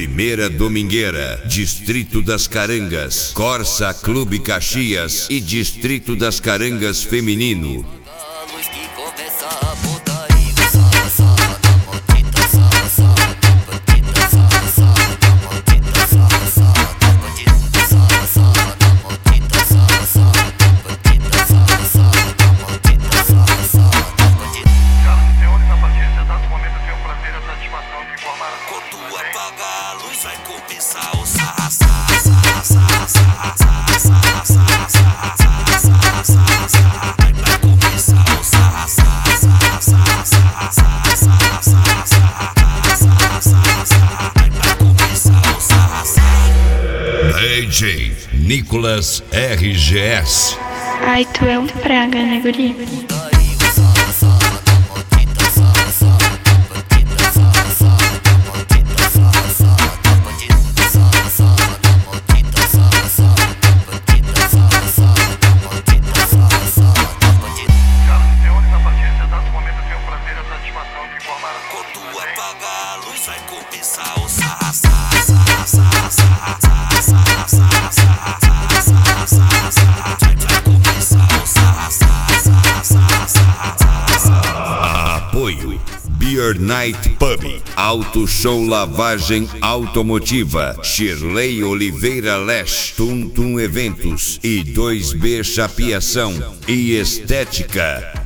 Primeira Domingueira, Distrito das Carangas, Corsa Clube Caxias e Distrito das Carangas Feminino. Vai começar o sarra, sarra, sarra, sarra, sarra, sarra, sarra, sarra, sarra, sarra, sarra. Vai começar o sarra, sarra, sarra, sarra, sarra, sarra, sarra, sarra, sarra, sarra, sarra. Vai começar o sarra, sarra. DJ Nicolas RGS. Ai, tu é um praga, né, guri? Vai começar o sarra, sarra, sarra, sarra, sarra, sarra, sarra, sarra, sarra, sarra, sarra. Vai começar o sarra, sarra, sarra, sarra, sarra, sarra. Apoio Beer Night Pub, Auto Show Lavagem Automotiva, Shirley Oliveira Lesh, Tum Tum Eventos e 2B Chapeação e Estética.